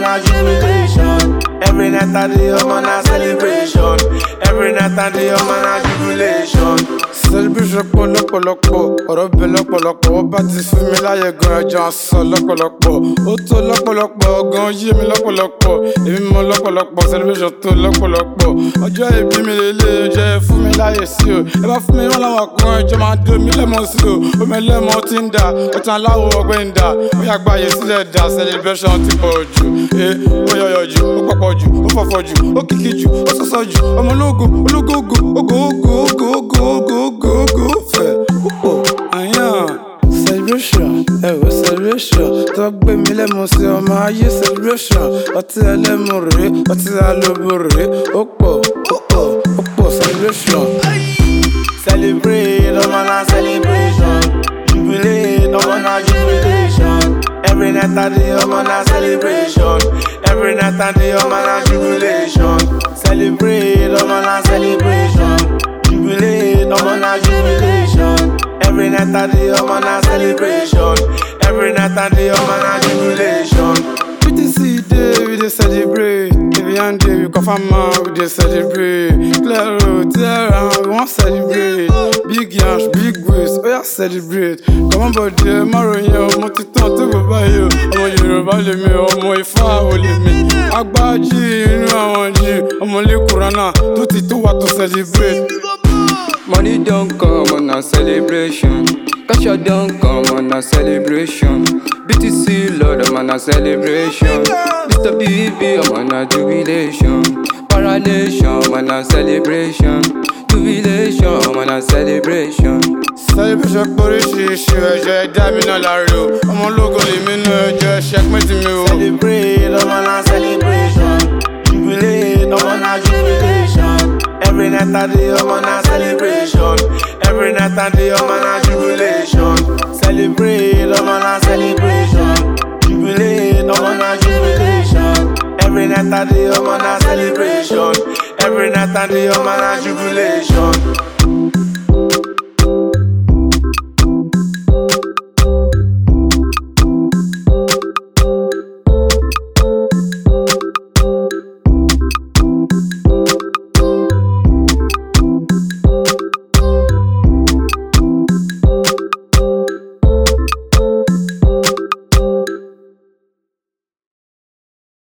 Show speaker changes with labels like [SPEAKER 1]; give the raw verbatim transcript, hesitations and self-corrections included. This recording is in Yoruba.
[SPEAKER 1] na jubilation. Every night and day, I'm on a celebration. Every night and day, I'm on a jubilation.
[SPEAKER 2] Celebration lọ́pọ̀lọpọ̀, ọ̀rọ̀ bẹ lọ́pọ̀lọpọ̀, ó bá ti fún mi láyé gan ẹjọ́ ń sọ lọ́pọ̀lọpọ̀, ó tó lọ́pọ̀lọpọ̀, gan yé mi lọ́pọ̀lọpọ̀, èmi mọ lọ́pọ̀lọpọ̀, celebration tó lọ́pọ̀lọpọ̀, ọjọ́ ìbí mi lélẹ̀ ẹjọ́ ẹ fún mi láyé sí o, ẹ bá fún mi wọ́n láwọn kan ẹjọ́ máa dó mi lẹ́mọ̀ sí o, omi ẹlẹ́mọ̀ ti ń dà, ọ̀tún aláwọ̀ ọgbẹ́ ń dà, ó yà gbáyé sílẹ̀ dà, celebration ti pọ̀ jù, ó yọyọ jù, ó pọ̀pọ̀ jù, ó fọ̀fọ̀ jù, ó kìkì jù, ó sọ́sọ́ jù, ọmọ ológo, ológo ògo, ògo ògo ògo ògo ògo ògo ògo fẹ́, púpọ̀, àyàn. Celebration, ẹ wo celebration, tó gbé mi lẹ́mu sí ọmọ ayé celebration, ọtí ẹlẹ́mu rèé, ọtí alóbo rèé, ó pọ̀, ó pọ̀, ó pọ̀ celebration.
[SPEAKER 1] Celebrate, I'm on a celebration. Jubilate, I'm on a jubilation. Every night and day, I'm on a celebration. Every night and day, I'm on a jubilation. Celebrate, I'm on a celebration. Jubilate, I'm on a jubilation. Every night and day, I'm on a celebration. Every night and day, I'm on a jubilation.
[SPEAKER 2] We dey see day, we dey celebrate. Every young day, we confirm out, we dey celebrate. Clear road, clear round, we wan celebrate. Big yansh, big waist, oh yeah, celebrate. Come on, body, maro yẹn, ọmọ titan tó bọ̀ báyìí o. Ọmọ Yorùbá lèmi, ọmọ Ifá ò lèmi. Agbájí inú àwọn jí, ọmọ Lẹ́kùránà tó ti tó wà tó celebrate.
[SPEAKER 3] Money don't come on a celebration. Cash out don't come on a celebration. B T C Lord, I'm on a celebration. Mister B B, I'm on a jubilation. Paranation, I'm on a celebration. Jubilation, I'm on a celebration.
[SPEAKER 2] Celebration oríṣiríṣi ẹ̀jẹ̀ ẹ̀dá mi náà láre o. Ọmọ ológo lèmi náà ẹ̀jẹ̀ ṣẹ́pẹ́tì mi o.
[SPEAKER 1] Celebrate, I'm on a celebration. Jubilate, I'm on a jubilation. Every night and day, I'm on a celebration. Every night and day, I'm on a jubilation. Celebrate, I'm on a celebration. Jubilate, I'm on a jubilation. Every night and day, I'm on a celebration. Every night and day, I'm on a jubilation.